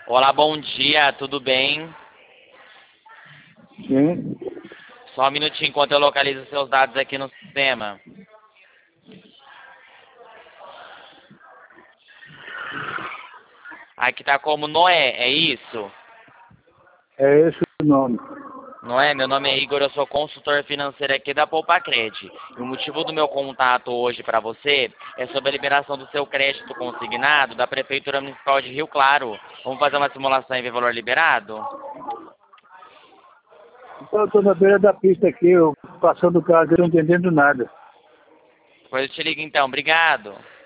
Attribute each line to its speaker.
Speaker 1: Olá, bom dia, tudo bem?
Speaker 2: Sim.
Speaker 1: Só um minutinho enquanto eu localizo seus dados aqui no sistema. Aqui tá como Noé, é isso?
Speaker 2: É esse o nome.
Speaker 1: Noé, meu nome é Igor, eu sou consultor financeiro aqui da Poupacred. E o motivo do meu contato hoje para você é sobre a liberação do seu crédito consignado da Prefeitura Municipal de Rio Claro. Vamos fazer uma simulação e ver valor liberado?
Speaker 2: Então, eu estou na beira da pista aqui, eu passando o carro, eu não estou entendendo nada.
Speaker 1: Depois eu te ligo então, obrigado.